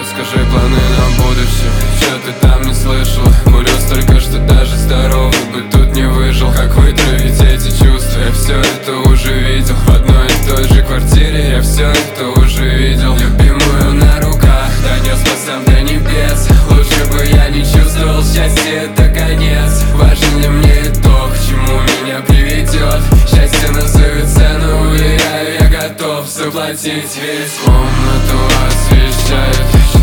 расскажи планы на будущее. Чё ты там не слышала? Бурю столько, что даже здоровый бы тут не выжил. Как вытравить эти чувства? Я все это уже видел. В одной и той же квартире я все это уже видел. Любимую на руках донес по сам до небес. Лучше бы я не чувствовал счастье, это конец. Важен ли мне итог, к чему меня приведет? Счастье назовет цену, уверяю, я готов заплатить. Ведь комнату освещает